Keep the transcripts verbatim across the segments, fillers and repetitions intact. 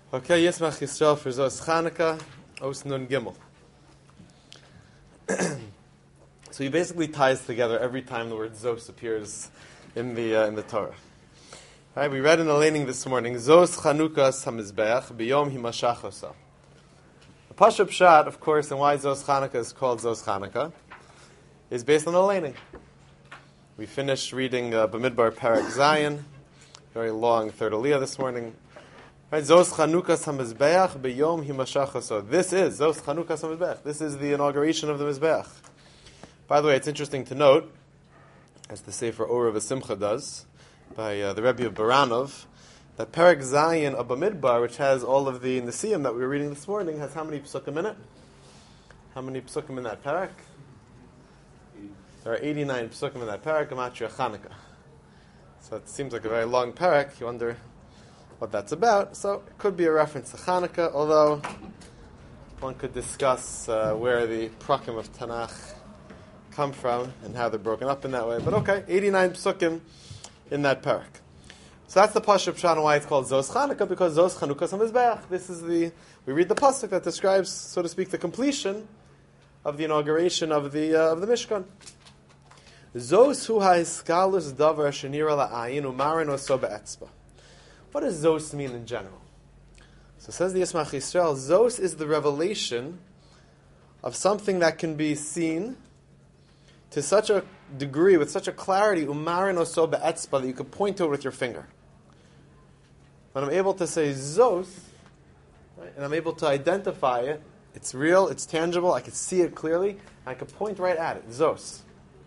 Okay, Yismach Yisrael for Zos Chanukah, Os Nun Gimel. So he basically ties together every time the word Zos appears in the uh, in the Torah. All right, we read in the laning this morning, Zos Chanukah Samizbeach B'yom Himashach Osa. The Pashup Pshat, of course, and why Zos Chanukah is called Zos Chanukah, is based on the laning. We finished reading uh, Bamidbar Parak Zion, very long third aliyah this morning. Right, Zos Chanukah Samizbeach B'yom Himashach Osa. This is Zos Chanukah Samizbeach. This is the inauguration of the Mizbeach. By the way, it's interesting to note, as the Sefer Orah V'Simcha does, by uh, the Rebbe of Baranov, that Parak Zion of Bamidbar, which has all of the Nisim that we were reading this morning, has how many psukim in it? How many psukim in that parak? There are eighty-nine psukim in that parak, Gematria Chanukah. So it seems like a very long parak. You wonder what that's about. So it could be a reference to Chanukah, although one could discuss uh, where the prakim of Tanakh come from and how they're broken up in that way. But okay, eighty-nine psukim in that parak. So that's the pasuk pshat and why it's called Zos Chanukah, because Zos Chanukah Samizbeach. This is the we read the pasuk that describes, so to speak, the completion of the inauguration of the uh, of the Mishkan. Zos hu ha'iskalus davar shenira la'ayin umarin oso be'etzba. What does Zos mean in general? So says the Yismach Yisrael, Zos is the revelation of something that can be seen to such a degree, with such a clarity, umarin oso be'etzba, that you could point to it with your finger. When I'm able to say Zos, right, and I'm able to identify it, it's real, it's tangible, I can see it clearly, I can point right at it, Zos.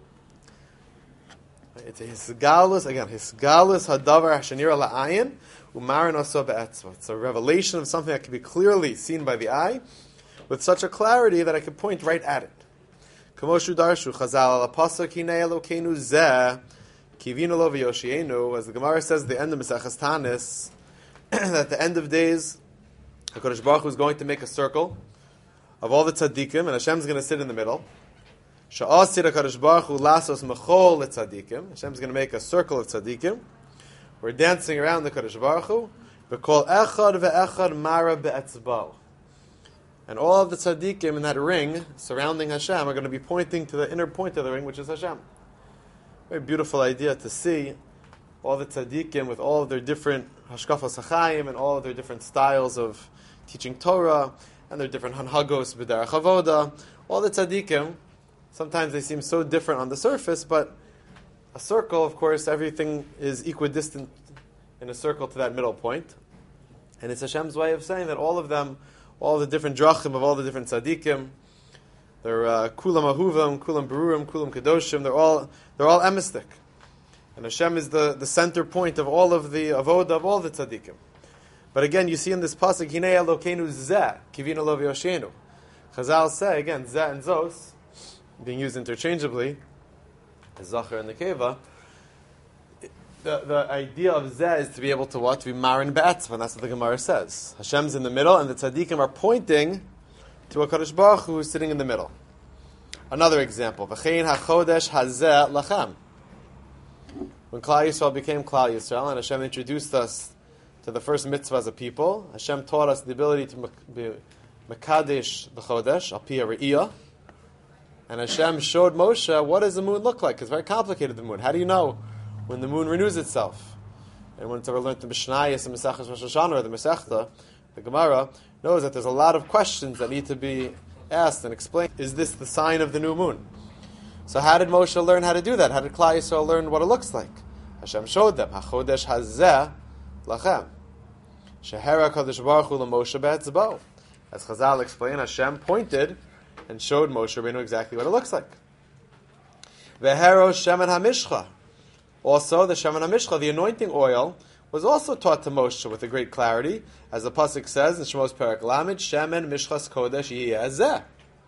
It's a hisgalus, again, hisgalus hadavar hashanira la'ayin, umarin oso be'etzba. It's a revelation of something that can be clearly seen by the eye, with such a clarity that I can point right at it. Kamoshu darshu chazal al pasuk hinei Elokeinu zeh kivinu lo v'yoshienu, as the Gemara says at the end of Maseches Tanis, that at the end of days, HaKadosh Baruch Hu is going to make a circle of all the tzaddikim, and Hashem's going to sit in the middle. Sha'asir HaKadosh Baruch Hu lasos mechol tzaddikim. Hashem's going to make a circle of tzaddikim. We're dancing around the Kadosh Baruch Hu. V'kol echad ve'echad mara be'etzbao. And all of the tzaddikim in that ring surrounding Hashem are going to be pointing to the inner point of the ring, which is Hashem. Very beautiful idea to see all the tzaddikim with all of their different hashkafas hachayim and all of their different styles of teaching Torah and their different hanhagos b'derech avoda. All the tzaddikim, sometimes they seem so different on the surface, but a circle, of course, everything is equidistant in a circle to that middle point. And it's Hashem's way of saying that all of them, all the different drachim of all the different tzaddikim, they're uh, kulam ahuvam, kulam berurim, kulam kadoshim, they're all they're all emistic. And Hashem is the, the center point of all of the avoda of all the tzaddikim. But again, you see in this pasuk, Hinei Elokeinu zeh, kivinu lo v'yoshienu. Chazal say, again, zeh and zos, being used interchangeably, the Zachar and the Keva, the, the idea of Zeh is to be able to what? To be Marin Be'etzva, and that's what the Gemara says. Hashem's in the middle, and the tzaddikim are pointing to a Kadosh Baruch Hu who's sitting in the middle. Another example, V'chein HaChodesh HaZeh Lachem. When Klal Yisrael became Klal Yisrael, and Hashem introduced us to the first mitzvah as a people, Hashem taught us the ability to be Mekadesh the Chodesh, Al Pi HaRe'iyah. And Hashem showed Moshe what does the moon look like. It's very complicated, the moon. How do you know when the moon renews itself? And when it's ever learned the Mishnayos and Mesechus Rosh Hashanah or the Masechta, the Gemara knows that there's a lot of questions that need to be asked and explained. Is this the sign of the new moon? So how did Moshe learn how to do that? How did Klal Yisrael learn what it looks like? Hashem showed them. HaChodesh hazeh lachem. Shehera Kadosh Baruch Hu l'Moshe be'etzbo. As Chazal explained, Hashem pointed and showed Moshe Rabbeinu exactly what it looks like. Vehero shemen hamishcha. Also, the shemen hamishcha, the anointing oil, was also taught to Moshe with a great clarity, as the pasuk says in Shemos Perek Lamed, shemen mishchas kodesh yiyeh zeh.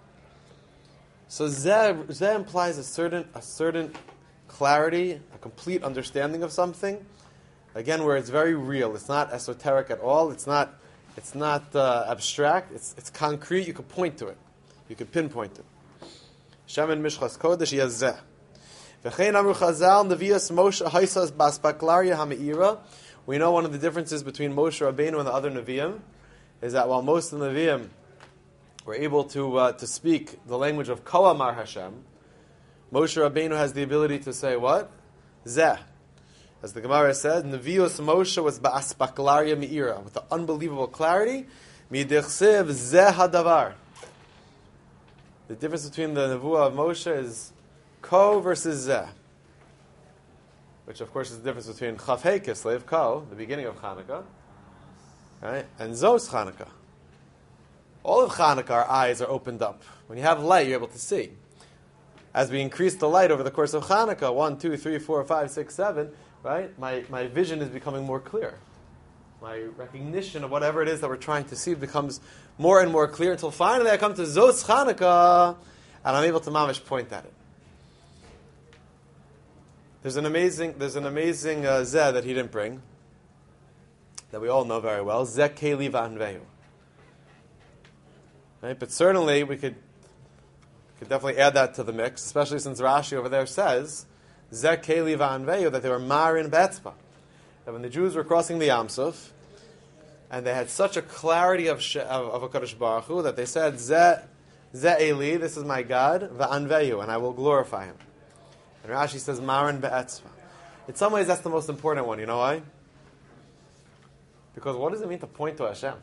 So zeh, zeh implies a certain a certain clarity, a complete understanding of something. Again, where it's very real. It's not esoteric at all. It's not it's not uh, abstract. It's it's concrete. You can point to it. You can pinpoint it. Shemen mishchas kodesh yazeh. V'chein amru chazal nevias Moshe haisas bas baklaria hameira. We know one of the differences between Moshe Rabbeinu and the other Nevi'im is that while most of the Nevi'im were able to uh, to speak the language of Ko Amar Hashem, Moshe Rabbeinu has the ability to say what? Zeh. As the Gemara says, Nevi'os Moshe was ba'aspaklaria mi'ira, with the unbelievable clarity, mi'dichsev zeh hadavar. The difference between the Nevuah of Moshe is Ko versus Zeh, which of course is the difference between Chav Hei Kislev, Ko, the beginning of Chanukah, right, and Zos Chanukah. All of Chanukah, our eyes are opened up. When you have light, you're able to see. As we increase the light over the course of Chanukah, one, two, three, four, five, six, seven, right? My my vision is becoming more clear. My recognition of whatever it is that we're trying to see becomes more and more clear until finally I come to Zos Chanukah and I'm able to mamish point at it. There's an amazing there's an amazing uh, Zeh that he didn't bring that we all know very well. Zeh Keli V'Anvehu. Right? But certainly we could could definitely add that to the mix, especially since Rashi over there says Zeh Keli V'Anvehu, that they were Marin Betzpa. That when the Jews were crossing the Yam Suf, and they had such a clarity of of, of HaKadosh Baruch Hu, that they said, Zeh, Zeh Eli, this is my God, V'Anvehu, and I will glorify him. And Rashi says, Marin Be'etzva. In some ways, that's the most important one. You know why? Because what does it mean to point to Hashem?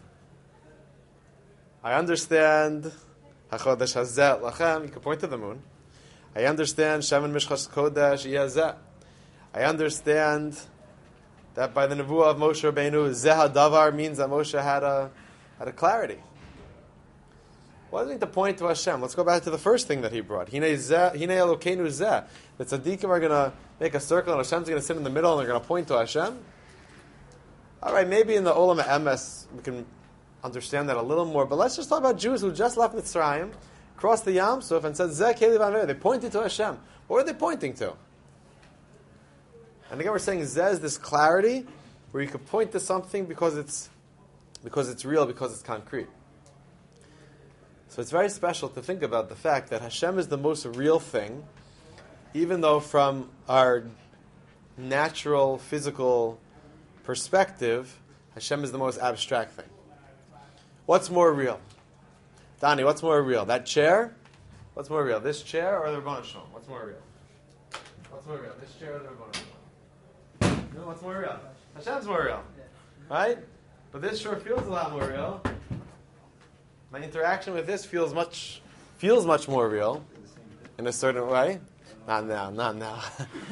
I understand, HaChodesh Hazeh Lachem, you can point to the moon. I understand, Shemen Mishchas Kodesh Yazeh. I understand that by the Nevuah of Moshe Rabbeinu, Zeh HaDavar means that Moshe had a, had a clarity. What does it mean to point to Hashem? Let's go back to the first thing that he brought. Hine Elokeinu Zeh. The tzaddikim are going to make a circle and Hashem's going to sit in the middle and they're going to point to Hashem. All right, maybe in the Olam HaEmes we can understand that a little more, but let's just talk about Jews who just left Mitzrayim, crossed the Yam Suf and said, Zeh Keli V'Anvehu. They pointed to Hashem. What were they pointing to? And again, we're saying Zeh is this clarity where you can point to something because it's because it's real, because it's concrete. So it's very special to think about the fact that Hashem is the most real thing, even though from our natural, physical perspective, Hashem is the most abstract thing. What's more real? Dani, what's more real? That chair? What's more real? This chair or the Rebbeinu Shalom? What's more real? What's more real? This chair or the Rebbeinu Shalom? You know, what's more real? Hashem's more real. Right? But this sure feels a lot more real. My interaction with this feels much feels much more real in a certain way. Not now, not now.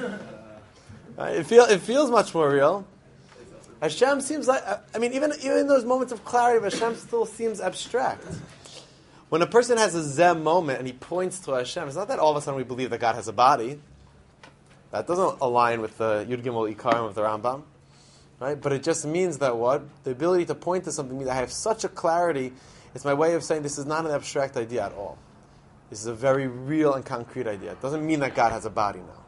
Right? It feel it feels much more real. Hashem seems like, I mean, even even in those moments of clarity, Hashem still seems abstract. When a person has a Zeh moment and he points to Hashem, it's not that all of a sudden we believe that God has a body. That doesn't align with the Yud Gimel Ikarim of the Rambam, right? But it just means that what? The ability to point to something means I have such a clarity. It's my way of saying this is not an abstract idea at all. This is a very real and concrete idea. It doesn't mean that God has a body now.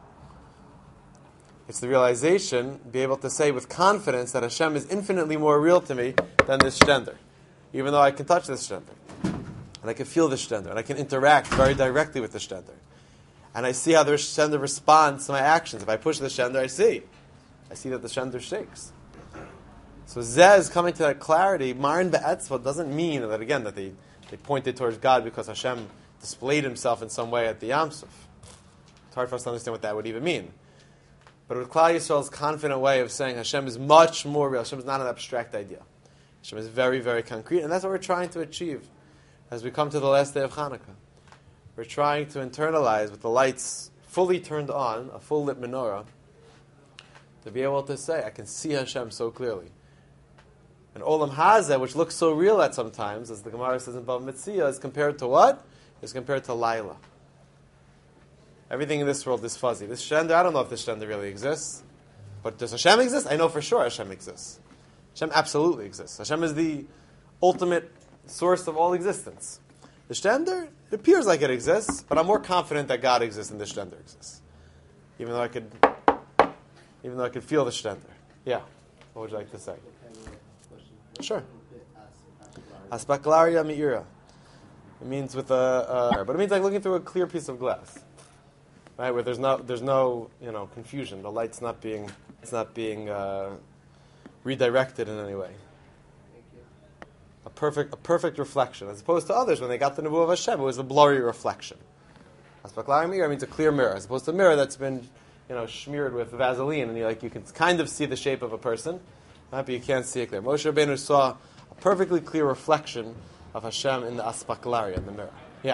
It's the realization, be able to say with confidence that Hashem is infinitely more real to me than this shtender. Even though I can touch this shtender. And I can feel this shtender. And I can interact very directly with the shtender. And I see how the shtender responds to my actions. If I push the shtender, I see. I see that the shtender shakes. So Zeh is coming to that clarity. Marin Be'etzva doesn't mean that, again, that they, they pointed towards God because Hashem displayed himself in some way at the Yam Suf. It's hard for us to understand what that would even mean. But with Klal Yisrael's confident way of saying Hashem is much more real. Hashem is not an abstract idea. Hashem is very, very concrete. And that's what we're trying to achieve as we come to the last day of Hanukkah. We're trying to internalize with the lights fully turned on, a full lit menorah, to be able to say, I can see Hashem so clearly. And Olam Hazeh, which looks so real at sometimes, as the Gemara says in Bava Metzia, is compared to what? Is compared to Laila. Everything in this world is fuzzy. This shtender, I don't know if this shtender really exists. But does Hashem exist? I know for sure Hashem exists. Hashem absolutely exists. Hashem is the ultimate source of all existence. The shtender, it appears like it exists, but I'm more confident that God exists than the shtender exists. Even though I could, even though I could feel the shtender. Yeah. What would you like to say? Sure. Aspaklaria mi'ira. It means with a, uh, but it means like looking through a clear piece of glass, right? Where there's no, there's no, you know, confusion. The light's not being, it's not being uh, redirected in any way. A perfect a perfect reflection, as opposed to others when they got the Nebuah of Hashem, it was a blurry reflection. Aspaklari mirror means a clear mirror, as opposed to a mirror that's been, you know, smeared with Vaseline, and you like you can kind of see the shape of a person, right, but you can't see it clear. Moshe Rabbeinu saw a perfectly clear reflection of Hashem in the Aspaklari, in the mirror. Yeah.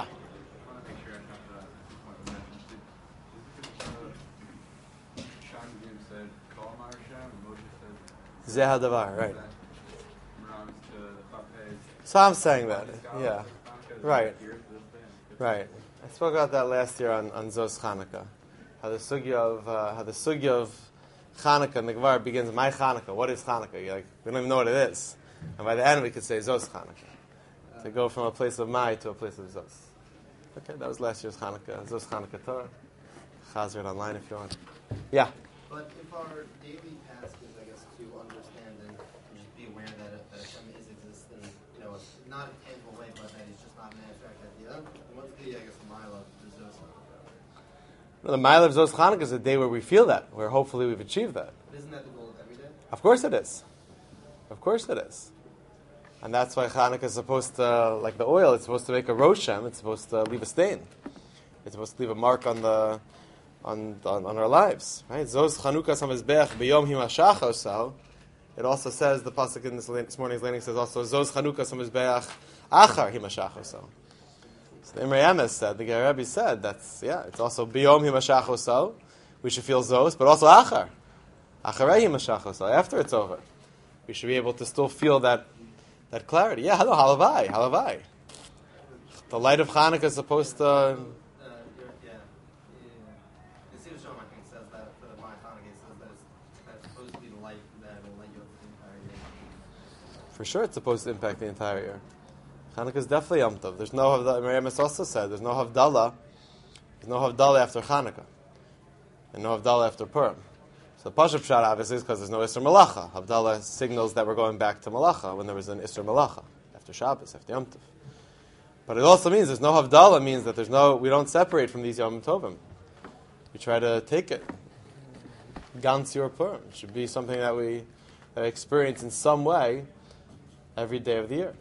Zehadavar, right. So I'm saying that, yeah. Right. Right. I spoke about that last year on, on Zos Chanukah. How the sugya of uh, how the sugya of Chanukah and the Gemara begins, my Chanukah. What is Chanukah? You're like, we don't even know what it is. And by the end we could say Zos Chanukah. To go from a place of my to a place of Zos. Okay, that was last year's Chanukah. Zos Chanukah Torah. Chazer it online if you want. Yeah. But if our daily task is, I guess, to understand and just be aware that, that Hashem is existent, you know, not in a tangible way, but that He's just not an abstract idea, what's the, I guess, the mile of the Zos Chanukah? Well, the mile of Zos Chanukah is a day where we feel that, where hopefully we've achieved that. But isn't that the goal of every day? Of course it is. Of course it is. And that's why Chanukah is supposed to, like the oil, it's supposed to make a roshem, it's supposed to leave a stain. It's supposed to leave a mark on the on on, on our lives. Right? Zos Chanukah Samizbech B'yom Himashach Osal. It also says, the pasuk in this, this morning's landing says also, Zos Chanukah Samizbech Achar Himashach Osal. So the Imrei Emes said, the Ger Rebbe said, that's, yeah, it's also B'yom Himashach Osal. We should feel Zos, but also Achar. Acharei Himashach Osal. After it's over. We should be able to still feel that that clarity. Yeah, hello, halavai, halavai. The light of Chanukah is supposed to... Uh, yeah, yeah. The Siddur Shalom, I think, says that for the Ma'at Chanukah, it says that it's, that's supposed to be the light that will light you up the entire year. For sure it's supposed to impact the entire year. Chanukah is definitely Yom Tov. There's no Havdalah, Miriam also said, there's no Havdalah. There's no Havdalah after Chanukah. And no Havdalah after Purim. So the Pashup Pshat obviously is because there's no Isser Malacha. Havdalah signals that we're going back to Malacha when there was an Isser Malacha after Shabbos, after Yom Tov. But it also means there's no Havdalah, means that there's no, we don't separate from these Yom Tovim. We try to take it. Gans Yor Purim. It should be something that we, that we experience in some way every day of the year.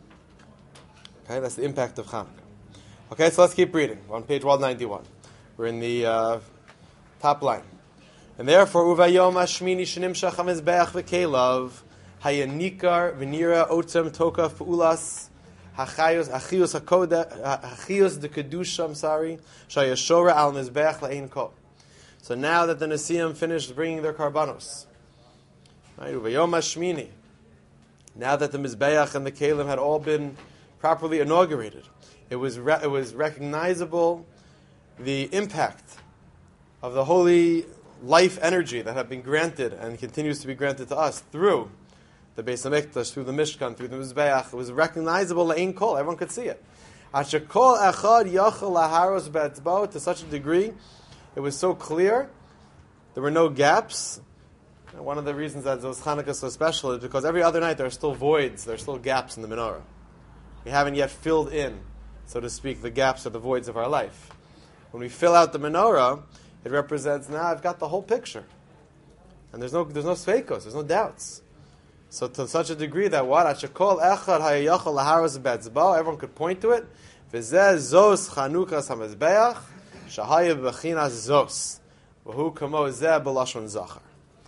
Okay, that's the impact of Chanukah. Okay, so let's keep reading. We're on page one ninety-one. We're in the uh, top line. And therefore, Uvayom Hashmini Shenimshach HaMizbeach V'Kelav Hayanikar V'Nira Otzem Toka Fu'ulas Hachayos Achios Hakoda Achios De Kedusha, I'm sorry, Shayashora Al Mizbeach La'Ein Kol. So now that the Nesiim finished bringing their karbanos, right? Uvayom Hashmini. Now that the Mizbeach and the Kelim had all been properly inaugurated, it was re- it was recognizable the impact of the holy life energy that had been granted and continues to be granted to us through the Beis HaMikdash, through the Mishkan, through the Mizbeach. It was recognizable la'in kol. Everyone could see it. Ashekol echad yachal laharos be'etzbao, to such a degree, it was so clear. There were no gaps. And one of the reasons that Zos Chanukah is so special is because every other night there are still voids, there are still gaps in the menorah. We haven't yet filled in, so to speak, the gaps or the voids of our life. When we fill out the menorah, it represents, now I've got the whole picture. And there's no there's no sveikos, there's no doubts. So to such a degree that what? Ashekol echad hayayachal laharos be'etzbao, everyone could point to it. V'zeh zos chanukas hamizbeach, shahaya b'chinas zos. V'hu kamo zeh b'lashon zachar.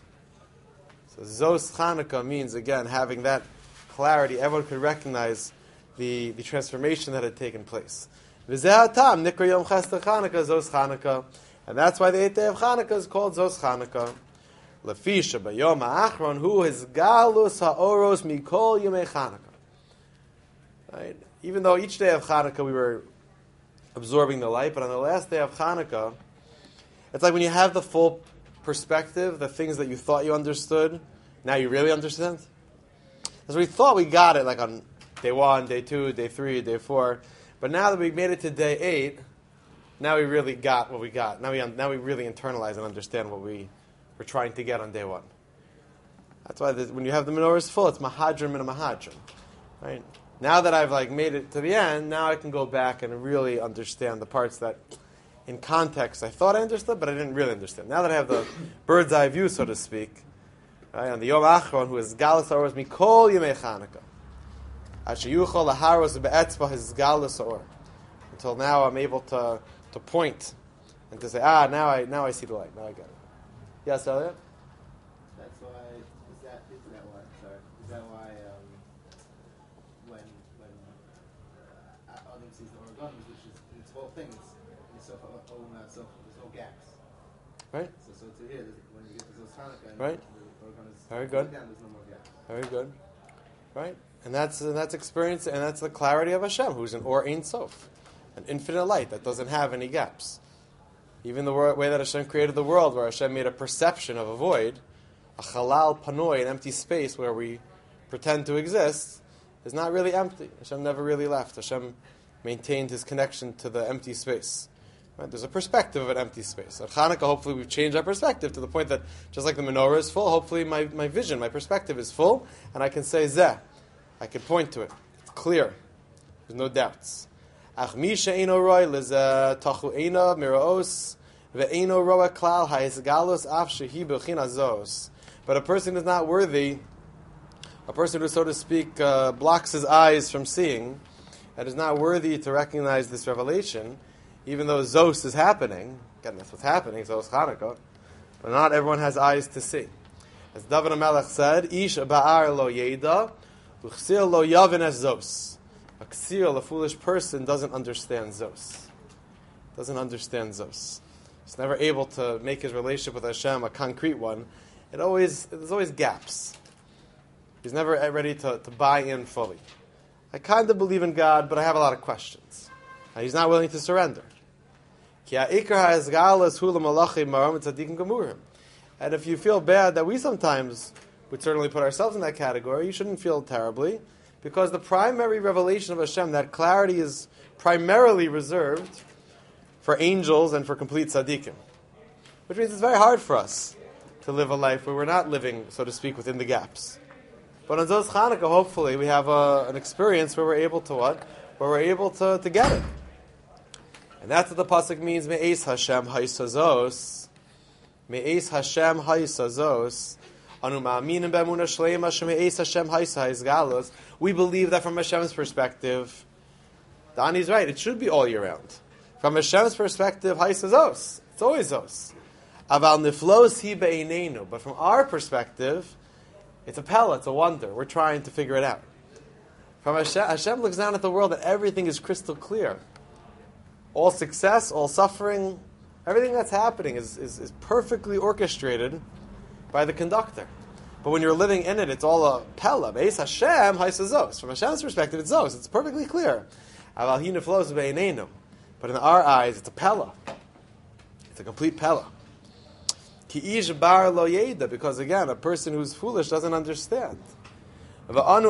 So zos Chanukah means, again, having that clarity. Everyone could recognize the, the transformation that had taken place. V'zeh hatam, nikra yom chesed Chanukah, zos Chanukah. And that's why the eighth day of Chanukah is called Zos Chanukah. Lefisha b'yom ha'achron hu his galus ha'oros mikol yomei Chanukah. Right? Even though each day of Chanukah we were absorbing the light, but on the last day of Chanukah, it's like when you have the full perspective, the things that you thought you understood, now you really understand. As we thought we got it, like on day one, day two, day three, day four, but now that we made it to day eight, now we really got what we got. Now we now we really internalize and understand what we were trying to get on day one. That's why the, when you have the menorahs full, it's mahadrim and a mahadrim, right? Now that I've like made it to the end, now I can go back and really understand the parts that, in context, I thought I understood, but I didn't really understand. Now that I have the bird's eye view, so to speak, right, on the Yom Achron, who is Galus Aros Mikol Yemei Chanukah. Ashiyuchol laharos be'etzva his galus or. Until now, I'm able to to point and to say, ah, now I now I see the light. Now I get it. Yes, Elliot. That's why. Is that is that why? Sorry. Is that why um, when when uh, Adam sees the origami, which is its whole thing, it's it's so own so there's no gaps. Right. So so to here, when you get to Zos Hanukkah, Right. the origami is Very good. down, there's no more gaps. Very good. Right. And that's and that's experience, and that's the clarity of Hashem, who's an Or Ein Sof, an infinite light that doesn't have any gaps. Even the way that Hashem created the world, where Hashem made a perception of a void, a chalal panoi, an empty space where we pretend to exist, is not really empty. Hashem never really left. Hashem maintained his connection to the empty space. Right? There's a perspective of an empty space. At Hanukkah, hopefully we've changed our perspective to the point that just like the menorah is full, hopefully my, my vision, my perspective is full, and I can say Zeh. I can point to it. It's clear. There's no doubts. Ach mi she'eino roi lezeh tachu eina miraos ve'eino roa klal ha'esgalos af shehi b'china zos. But a person is not worthy, a person who, so to speak, uh, blocks his eyes from seeing, and is not worthy to recognize this revelation, even though Zos is happening. Again, that's what's happening, Zos Chanukah. But not everyone has eyes to see. As David HaMelech said, Ish ba'ar lo yeda, u'chsil lo yavin es Zos. A ksil, a foolish person, doesn't understand Zos. Doesn't understand Zos. He's never able to make his relationship with Hashem a concrete one. It always there's always gaps. He's never ready to, to buy in fully. I kind of believe in God, but I have a lot of questions. And he's not willing to surrender. And if you feel bad that we sometimes would certainly put ourselves in that category, you shouldn't feel terribly, because the primary revelation of Hashem, that clarity, is primarily reserved for angels and for complete tzaddikim. Which means it's very hard for us to live a life where we're not living, so to speak, within the gaps. But on Zos Chanukah, hopefully, we have a, an experience where we're able to what? Where we're able to, to get it. And that's what the pasuk means, Me'ez Hashem ha'isazos. Me'ez Hashem ha'isazos. Anu ma'aminim be'emunah shleima she'me'ez Hashem ha'isazgalos. We believe that from Hashem's perspective, Dani's right, it should be all year round. From Hashem's perspective, ha'isazos. It's always zos. Aval niflos hi be'einenu. But from our perspective, it's a pella, it's a wonder. We're trying to figure it out. From Hashem, Hashem looks down at the world and everything is crystal clear. All success, all suffering, everything that's happening is, is, is perfectly orchestrated by the conductor. But when you're living in it, it's all a pella. Beis Hashem haisazos. From Hashem's perspective, it's zos. It's perfectly clear. Aval hi niflos be'einenu. But in our eyes, it's a pella. It's a complete pella. Because again, a person who's foolish doesn't understand. Even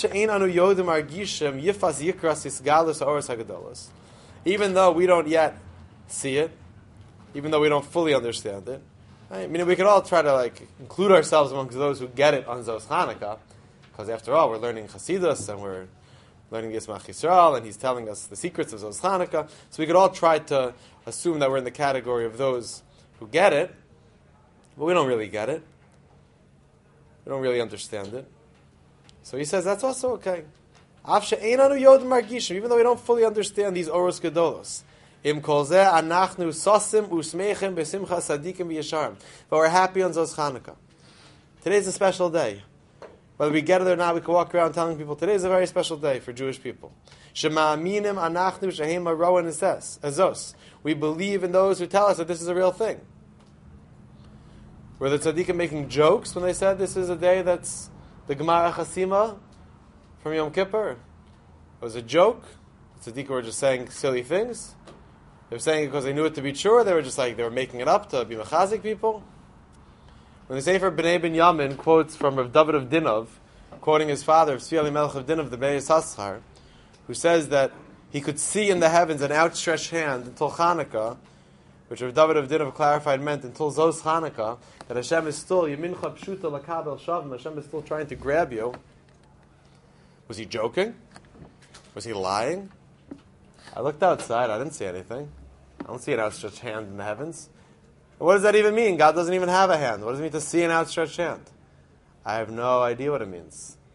though we don't yet see it, even though we don't fully understand it, right? I mean, we can all try to like include ourselves amongst those who get it on Zos Chanukah, because after all, we're learning Chasidus and we're learning Yismach Yisrael, and he's telling us the secrets of Zos Chanukah. So we could all try to assume that we're in the category of those who get it. But we don't really get it. We don't really understand it. So he says that's also okay. Even though we don't fully understand these Oros Gedolos. But we're happy on Zos Chanukah. Today's a special day. Whether we get it or not, we can walk around telling people today is a very special day for Jewish people. We believe in those who tell us that this is a real thing. Were the tzaddikim making jokes when they said this is a day that's the Gemara Chasima from Yom Kippur? It was a joke. The tzaddikim were just saying silly things. They were saying it because they knew it to be true, or they were just like, they were making it up to be mechazik people. When the Sefer B'nai Binyamin quotes from Rav David of Dinov, quoting his father, Tzvi Elimelech of Dinov, the Beis Haschar, who says that he could see in the heavens an outstretched hand until Chanukah, which Rav David of Dinov clarified meant until Zos Chanukah, that Hashem is still Yemincha Pshuta Lakabel Shavim. Hashem is still trying to grab you. Was he joking? Was he lying? I looked outside. I didn't see anything. I don't see an outstretched hand in the heavens. And what does that even mean? God doesn't even have a hand. What does it mean to see an outstretched hand? I have no idea what it means.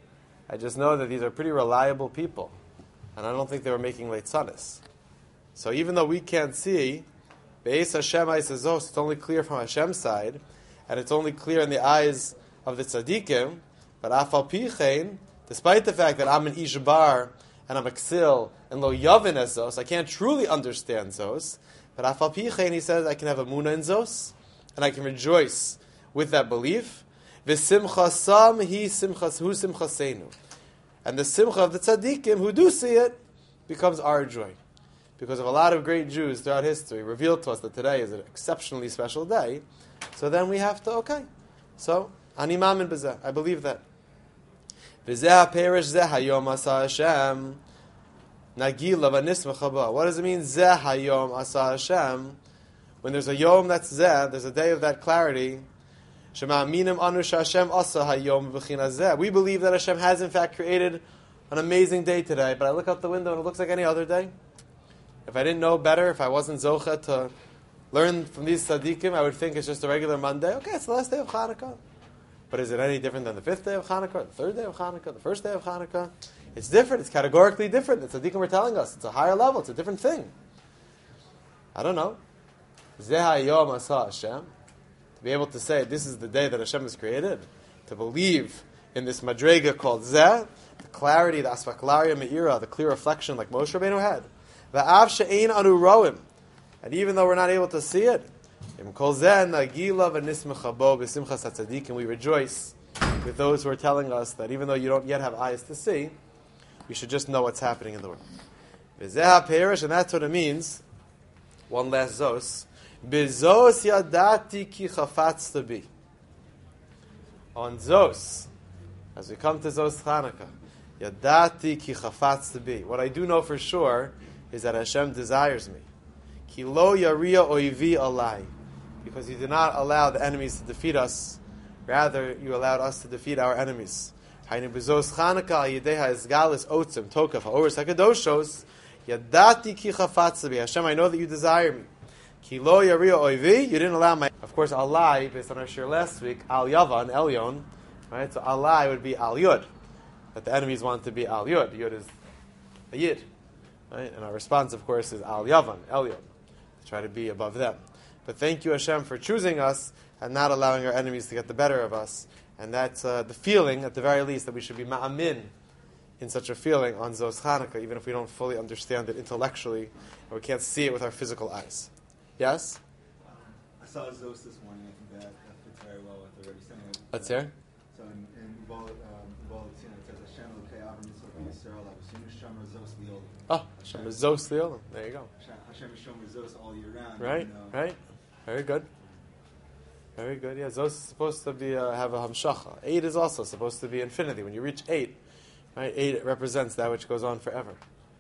I just know that these are pretty reliable people. And I don't think they were making Leitzanis. So even though we can't see, Be'ez Hashem Eisazos, it's only clear from Hashem's side, and it's only clear in the eyes of the tzaddikim, but Afal Pichein, despite the fact that I'm an Ishbar, and I'm a Ksil, and Lo Yavin as Zos, I can't truly understand Zos, but Afal Pichein, he says, I can have a Muna in Zos, and I can rejoice with that belief. V'simchasam hi simchas hu simchasenu. And the simcha of the tzaddikim who do see it becomes our joy. Because of a lot of great Jews throughout history revealed to us that today is an exceptionally special day, so then we have to, okay. So, ani mamin b'zeh. I believe that. V'zeh ha'perish zeh hayom asa Hashem nagila v'nismecha ba. What does it mean, zeh hayom asa Hashem? When there's a yom that's zeh, there's a day of that clarity. Shema aminim anu Hashem asa hayom b'china zeh. We believe that Hashem has in fact created an amazing day today, but I look out the window and it looks like any other day. If I didn't know better, if I wasn't zocha to learn from these tzaddikim, I would think it's just a regular Monday. Okay, it's the last day of Hanukkah. But is it any different than the fifth day of Hanukkah, the third day of Hanukkah, the first day of Hanukkah? It's different. It's categorically different. The tzaddikim are telling us it's a higher level. It's a different thing. I don't know. Zeh hayom asa Hashem. To be able to say, this is the day that Hashem has created. To believe in this madrega called Zeh, the clarity, the asfaklaria me'ira, the clear reflection like Moshe Rabbeinu had. Va'av she'ein anu roim. And even though we're not able to see it, and we rejoice with those who are telling us that even though you don't yet have eyes to see, you should just know what's happening in the world. And that's what it means. One last zos. Bizos yadati ki chafatzta bi. On zos, as we come to zos Chanukah, yadati ki chafatzta bi. What I do know for sure is that Hashem desires me. Ki lo yariya oivi alai. Because you did not allow the enemies to defeat us. Rather, you allowed us to defeat our enemies. Hayne bezos Chanukah yideha esgalis otzim tokaf ha'oris hakadoshos yadati ki chafatzta bi. Hashem, I know that you desire me. Ki lo yariya oivi. You didn't allow my... Of course, alai, based on our share last week, al yavan, elyon. Right? So alai would be al yud. But the enemies want to be al yud. Yud is a yid. Right? And our response, of course, is al yavan, elyon. To try to be above them. But thank you, Hashem, for choosing us and not allowing our enemies to get the better of us. And that's uh, the feeling, at the very least, that we should be ma'amin in such a feeling on Zos Chanukah, even if we don't fully understand it intellectually, and we can't see it with our physical eyes. Yes? Um, I saw Zos this morning. I think that, that fits very well with the already saying. Let's hear. So in in Ubal um, it says Hashem Elokei Avram Yitzchak Yisrael Avosinu Shomer Zos Li'olam. Oh, Hashem is Zos Li'olam. There you go. Hashem is Shomer Zos all year round. Right, you know. right. Very good. Very good. Yeah, Zos is supposed to be uh, have a hamshacha. Eight is also supposed to be infinity. When you reach eight, right, eight represents that which goes on forever.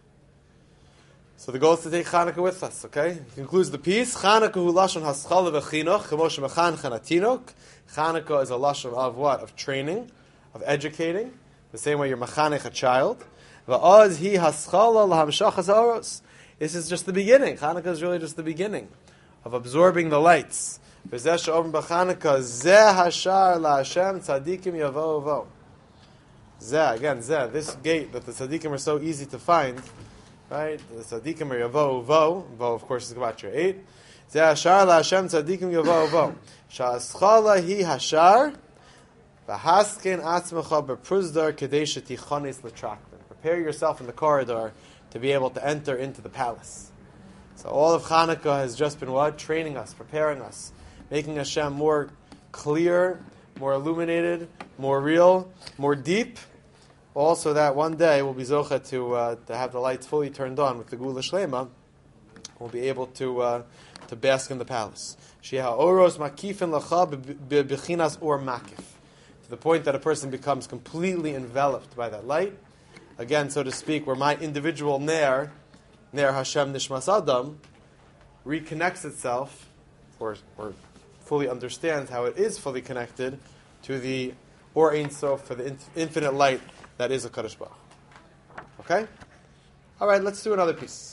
So the goal is to take Chanukah with us, okay? It concludes the piece. Chanukah hu lashon haschala v'chinuch, chemoshe mechanchen hatinok. Chanukah is a lashon of what? Of training, of educating. The same way you're mechanech a child. Va'oz hi haschala l'hamshachas ha'oros. This is just the beginning. Chanukah is really just the beginning of absorbing the lights. V'zeh she'omer b'Chanukah, zeh hashar la'Hashem tzadikim yavo vo. Zeh, again, zeh, this gate that the tzadikim are so easy to find, right? The tzadikim are yavo vo. Vo, of course, is gematria eight. Zeh hashar la'Hashem tzadikim yavo vo. Sha'aschala hi hashar v'hasken atzmecha b'pruzdar kedei shetichonis l'trakben. Prepare yourself in the corridor to be able to enter into the palace. So all of Chanukah has just been what? Training us, preparing us, making Hashem more clear, more illuminated, more real, more deep. Also that one day we'll be zocha to uh, to have the lights fully turned on with the Gula Shlema. We'll be able to uh, to bask in the palace. Sheha oros makifin lacha bechinas or makif. To the point that a person becomes completely enveloped by that light. Again, so to speak, where my individual ner, ner Hashem nishmas adam, reconnects itself, or or fully understands how it is fully connected to the or Ein Sof, for the in, infinite light that is a Kadosh Baruch. Okay? All right, let's do another piece.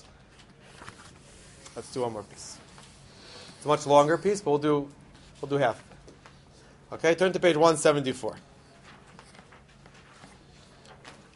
Let's do one more piece. It's a much longer piece, but we'll do we'll do half. Okay, turn to page one seventy-four.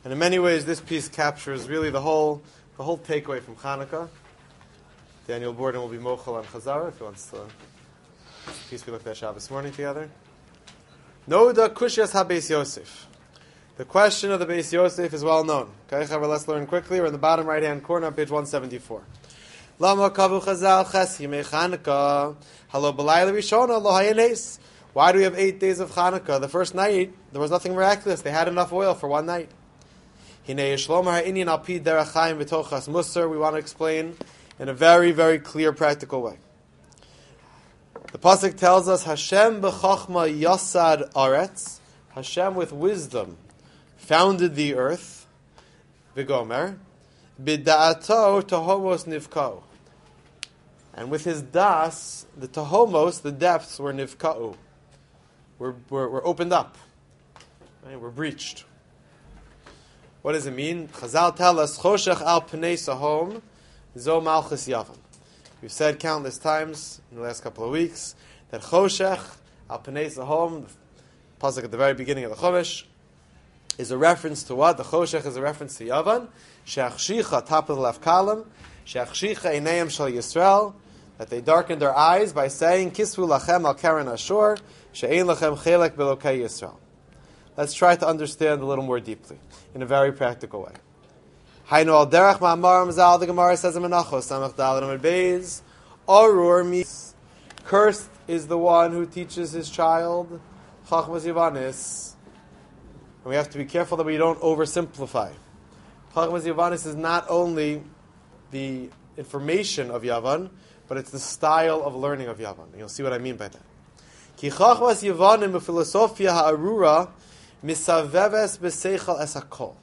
And in many ways, this piece captures really the whole the whole takeaway from Hanukkah. Daniel Borden will be mochel on Chazara if he wants to. This piece we looked at Shabbos morning together. Noda Kushas HaBeis Yosef. The question of the Beis Yosef is well known. Okay, Chaver, let's learn quickly. We're in the bottom right hand corner on page one seventy-four. Lama kavu Chazal Ches Yimei Chanukah Halo B'layla Rishona Lo Hayanes. Why do we have eight days of Hanukkah? The first night there was nothing miraculous. They had enough oil for one night. Hinei Shlomar Ha'inyan Al Pi Derech Chaim V'Tochas Musar. We want to explain in a very, very clear, practical way. The pasuk tells us, Hashem b'chachma yasad aretz. Hashem with wisdom founded the earth. V'gomer b'da'ato tohomos nivkau. And with his das, the tohomos, the depths, were nivkau. Were, were, were opened up. Right? Were breached. What does it mean? Chazal tell us, Choshech al pnei sahom zo malchus yavan. We've said countless times in the last couple of weeks that Choshech al pnei sahom, the pasuk at the very beginning of the Chumash, is a reference to what? The Choshech is a reference to Yavan. She'achshicha, top of the left column. She'achshicha einayim shal Yisrael, that they darkened their eyes by saying, Kisvu lachem al keren ashur, she'ein lachem chelek belokei Yisrael. Let's try to understand a little more deeply, in a very practical way. Hainu al derech ma'amar mazal, the Gemara says in Menachos, Samach Daled Amud Beis, Arur means, cursed is the one who teaches his child Chachmas Yavanis. And we have to be careful that we don't oversimplify. Chachmas Yavanis is not only the information of Yavan, but it's the style of learning of Yavan. And you'll see what I mean by that. Ki Chachmas Yavanim b'filosofia ha'arura misaveves b'seichel es hakol.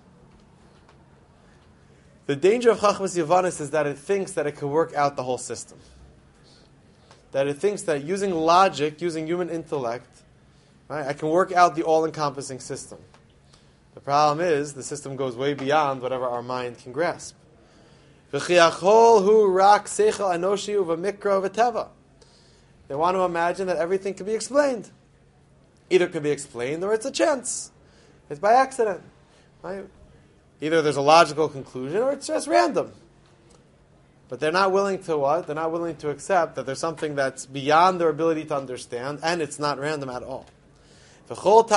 The danger of Chachmas Yavanis is that it thinks that it can work out the whole system. That it thinks that using logic, using human intellect, right, I can work out the all-encompassing system. The problem is, the system goes way beyond whatever our mind can grasp. They want to imagine that everything can be explained. Either it can be explained or it's a chance. It's by accident. Right? Either there's a logical conclusion or it's just random. But they're not willing to what? They're not willing to accept that there's something that's beyond their ability to understand, and it's not random at all. The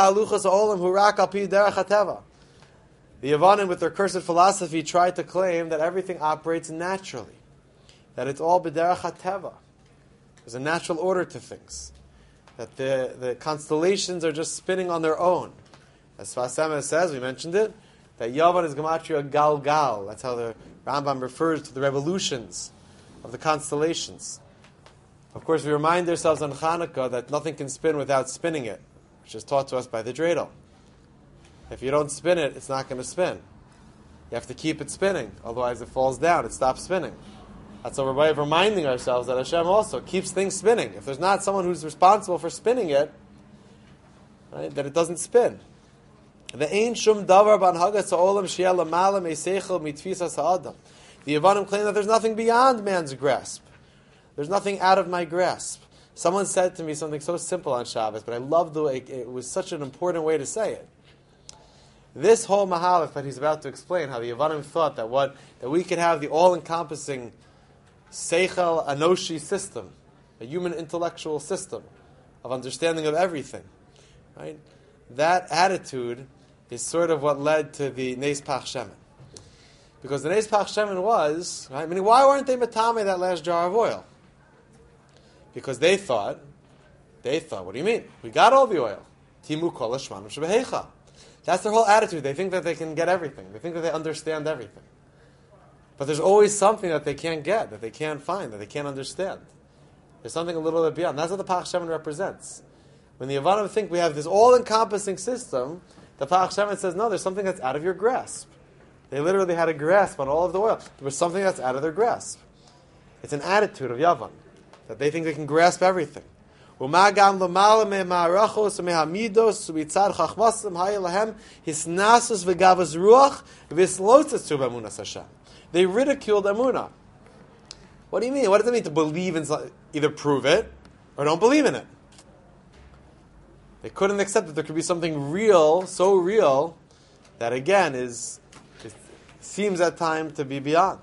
Yavanim, with their cursed philosophy, tried to claim that everything operates naturally. That it's all b'derech hateva. There's a natural order to things. That the, the constellations are just spinning on their own. As Sfas Emes says, we mentioned it, that Yavan is gematria galgal. That's how the Rambam refers to the revolutions of the constellations. Of course, we remind ourselves on Hanukkah that nothing can spin without spinning it, which is taught to us by the dreidel. If you don't spin it, it's not going to spin. You have to keep it spinning, otherwise it falls down, it stops spinning. That's a way of reminding ourselves that Hashem also keeps things spinning. If there's not someone who's responsible for spinning it, right, then it doesn't spin. The Yavanim claim that there's nothing beyond man's grasp. There's nothing out of my grasp. Someone said to me something so simple on Shabbos, but I loved the way it, it was such an important way to say it. This whole mahalach that he's about to explain, how the Yavanim thought that what that we could have the all-encompassing seichel anoshi system, a human intellectual system of understanding of everything, right? That attitude is sort of what led to the Neis Pach Shemen. Because the Neis Pach Shemen was, right, I mean, why weren't they matame that last jar of oil? Because they thought, they thought, what do you mean? We got all the oil. Timu kol hashmanim shebehecha. That's their whole attitude. They think that they can get everything. They think that they understand everything. But there's always something that they can't get, that they can't find, that they can't understand. There's something a little bit beyond. That's what the Pach Shemen represents. When the Yavanim think we have this all-encompassing system, the Pach Shemen says, no, there's something that's out of your grasp. They literally had a grasp on all of the oil. There was something that's out of their grasp. It's an attitude of Yavan, that they think they can grasp everything. They ridiculed Emunah. What do you mean? What does it mean to believe in something? Either prove it or don't believe in it. They couldn't accept that there could be something real, so real, that again is it seems at times to be beyond.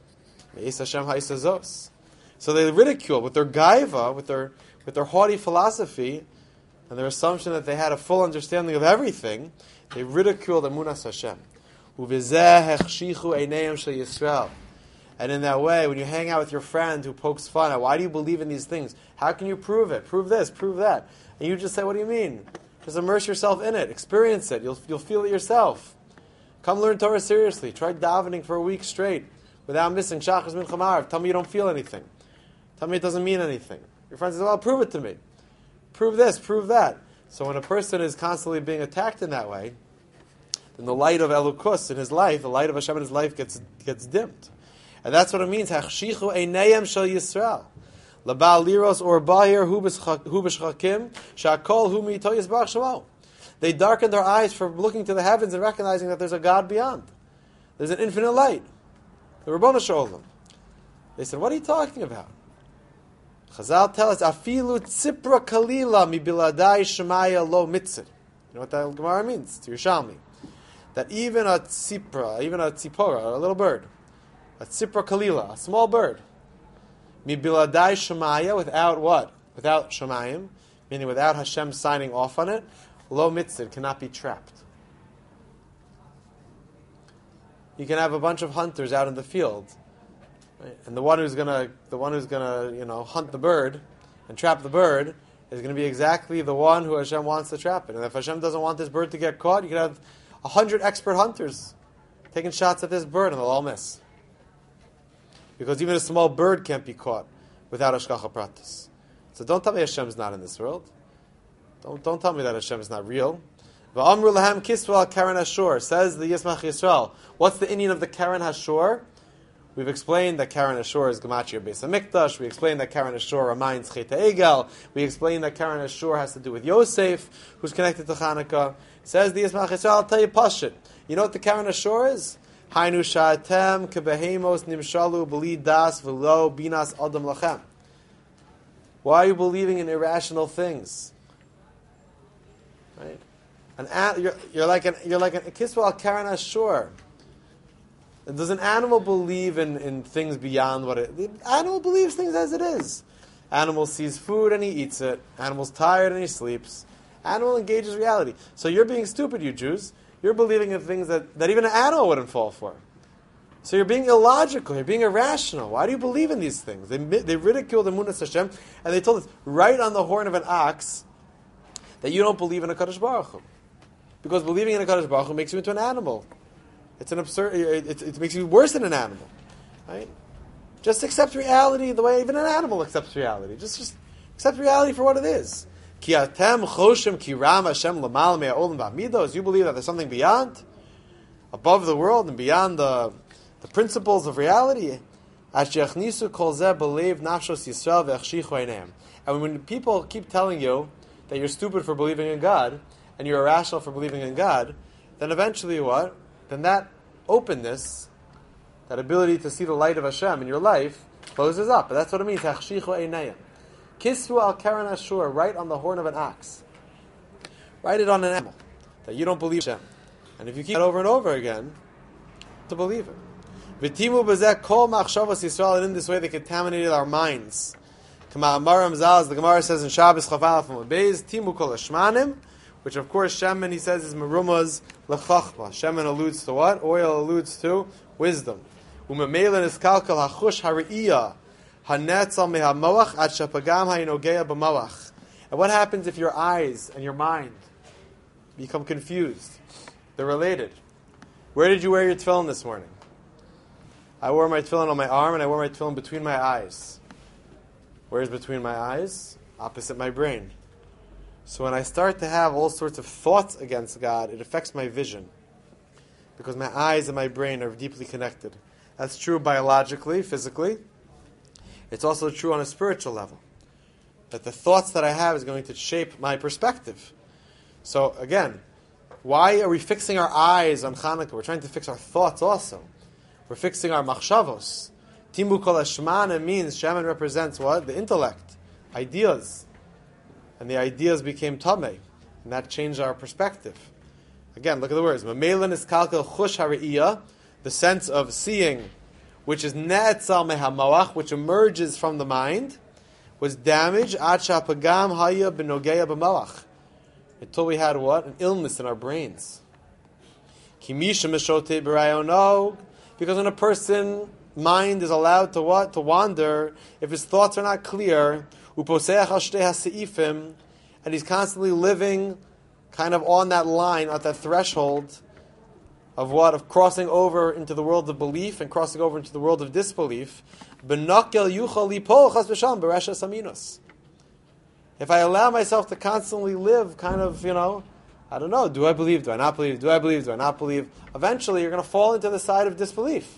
So they ridicule with their gaiva, with their with their haughty philosophy, and their assumption that they had a full understanding of everything. They ridiculed Emunas Hashem. And in that way, when you hang out with your friend who pokes fun at, why do you believe in these things? How can you prove it? Prove this, prove that. And you just say, what do you mean? Just immerse yourself in it. Experience it. You'll, you'll feel it yourself. Come learn Torah seriously. Try davening for a week straight without missing Shachas Mincha Ma'ariv. Tell me you don't feel anything. Tell me it doesn't mean anything. Your friend says, well, prove it to me. Prove this, prove that. So when a person is constantly being attacked in that way, then the light of Elukus in his life, the light of Hashem in his life gets gets dimmed. And that's what it means. Hachshichu einayim shel Yisrael. Labal liros or bahir hu b'shchakim shakol hu mito yisbarach shemo. They darken their eyes for looking to the heavens and recognizing that there's a God beyond. There's an infinite light. The Rabbanu Shalom. They said, what are you talking about? Chazal tell us, afilu tzipra kalila mi biladai shemaya lo mitzir. You know what that Gemara means? It's Yerushalmi. That even a tzipra, even a tzipora, a little bird, a tzipra kalila, a small bird, mi biladai shemaya, without what? Without shemayim, meaning without Hashem signing off on it, lo mitzir, cannot be trapped. You can have a bunch of hunters out in the field, right? And the one who's gonna, the one who's gonna, you know, hunt the bird and trap the bird is going to be exactly the one who Hashem wants to trap it. And if Hashem doesn't want this bird to get caught, you can have a hundred expert hunters taking shots at this bird and they'll all miss. Because even a small bird can't be caught without Hashgacha Pratis. So don't tell me Hashem's not in this world. Don't, don't tell me that Hashem is not real. V'amru lahem kiswa Karen Hashor, says the Yismach Yisrael. What's the Indian of the Karen Hashor? We've explained that Karen Hashor is Gematria Beis HaMikdash. We explained that Karen Hashor reminds Chet HaEgel. We explained that Karen Hashor has to do with Yosef, who's connected to Chanukah. Says the Yismach Yisrael, I'll tell you Pashit. You know what the Karen Hashor is? Hainu sha'atem kebehemos nimshalu b'li das v'lo binas adam lachem. Why are you believing in irrational things? Right? An, you're, you're like an you're like a kiswa al Karen Hashor. Does an animal believe in, in things beyond what it... The animal believes things as it is. Animal sees food and he eats it. Animal's tired and he sleeps. Animal engages reality. So you're being stupid, you Jews. You're believing in things that, that even an animal wouldn't fall for. So you're being illogical. You're being irrational. Why do you believe in these things? They, they ridiculed the Emunas Hashem and they told us right on the horn of an ox that you don't believe in a Kadosh Baruch Hu. Because believing in a Kadosh Baruch Hu makes you into an animal. It's an absurd. It, it, it makes you worse than an animal, right? Just accept reality the way even an animal accepts reality. Just, just accept reality for what it is. Ki atem choshem ki ram Hashem l'mal me'olam ba'midos. You believe that there's something beyond, above the world and beyond the the principles of reality. Ashiachnisu kol zeh b'leiv nafshos Yisrael ve'achshichu einayim. And when people keep telling you that you're stupid for believing in God and you're irrational for believing in God, then eventually what? Then that openness, that ability to see the light of Hashem in your life, closes up. And that's what it means. Hachshichu einayim. Kisru al Karen Hashor, right on the horn of an ox. Write it on an animal that you don't believe Hashem. And if you keep it over and over again, to believe it. V'timu b'zeh kol machshavos Yisrael, and in this way they contaminated our minds. Kama Amaram Zal, as the Gemara says in Shabbos Chafal from Abayz, Timu kol hashmanim, which of course Shemen, he says, is merumaz lechachma. Shemen alludes to what? Oil alludes to wisdom. Umemelen is kalkal hachush hariyah hanetzal mehamoach ad shapagam hayinogea b'moach. And what happens if your eyes and your mind become confused? They're related. Where did you wear your tefillin this morning? I wore my tefillin on my arm and I wore my tefillin between my eyes. Where's between my eyes? Opposite my brain. So when I start to have all sorts of thoughts against God, it affects my vision. Because my eyes and my brain are deeply connected. That's true biologically, physically. It's also true on a spiritual level. That the thoughts that I have is going to shape my perspective. So again, why are we fixing our eyes on Chanukah? We're trying to fix our thoughts also. We're fixing our machshavos. Timu kol hashmana means, Shemen represents what? The intellect. Ideas. And the ideas became tamei, and that changed our perspective. Again, look at the words. Mamela niskalkel chush hariyah, the sense of seeing, which is ne'etzal mehamawach, which emerges from the mind, was damaged ad shapagam haya benogeya b'malach, until we had what? An illness in our brains. Kimisha mishote b'rayonog, because when a person mind is allowed to what? To wander, if his thoughts are not clear, uposeach al shtei haseifim, and he's constantly living kind of on that line, at that threshold of what? Of crossing over into the world of belief and crossing over into the world of disbelief. B'nakel yuchal lipol chas v'shalom b'reshes aminos. If I allow myself to constantly live kind of, you know, I don't know, do I believe, do I not believe, do I believe, do I not believe, eventually you're going to fall into the side of disbelief.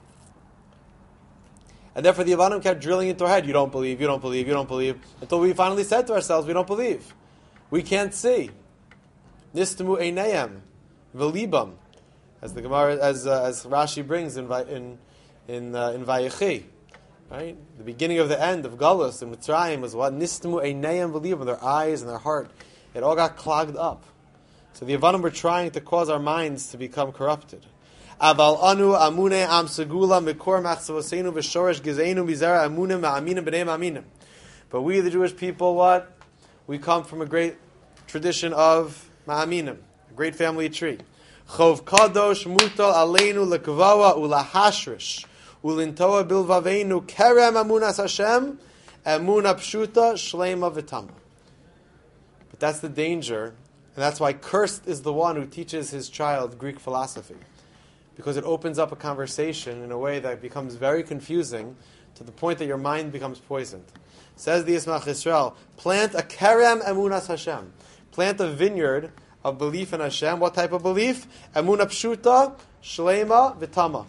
And therefore the Yavanim kept drilling into our head, you don't believe, you don't believe, you don't believe, until we finally said to ourselves, we don't believe. We can't see. Nistemu einayim, v'libam, as the Gemara, as uh, as Rashi brings in in in, uh, in Vayechi, right? The beginning of the end of Galus and Mitzrayim was what? Nistemu einayim v'libam, their eyes and their heart, it all got clogged up. So the Yavanim were trying to cause our minds to become corrupted. Aval anu amune am segula mikor machzavosenu v'shorish gezeinu mizera amunim ma'aminim b'nei ma'aminim. But we, the Jewish people, what? We come from a great tradition of ma'aminim, a great family tree. Chov kadosh mutal aleinu lekvawa ulahashrish ulintoa bilvaveinu kerem amunas Hashem amuna pshuta shleima v'tama. But that's the danger, and that's why cursed is the one who teaches his child Greek philosophy, because it opens up a conversation in a way that becomes very confusing to the point that your mind becomes poisoned. Says the Yismach Yisrael, plant a kerem amunas Hashem. Plant a vineyard of belief in Hashem. What type of belief? Amuna pshuta, shleima, vitama.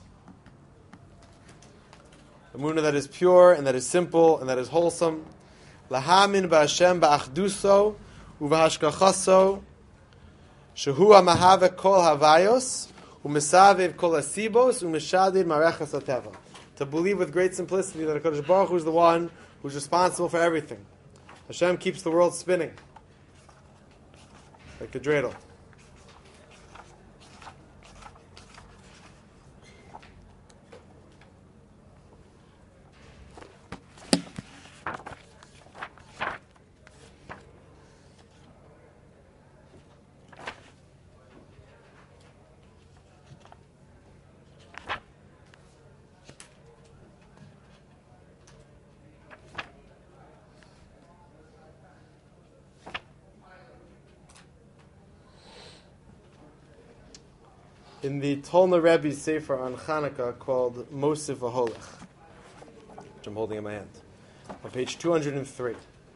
Amuna that is pure and that is simple and that is wholesome. Lahamin ba'Hashem ba'achduso uva'hashkachaso shehu ha'mahave kol havayos u'mesaviv kol asibos u'meshadid marechas hateva. To believe with great simplicity that HaKadosh Baruch Hu is the one who's responsible for everything. Hashem keeps the world spinning like a dreidel. In the Tolna Rebbe's Sefer on Chanukah called Mosif V'Holech, which I'm holding in my hand, on page two hundred three, it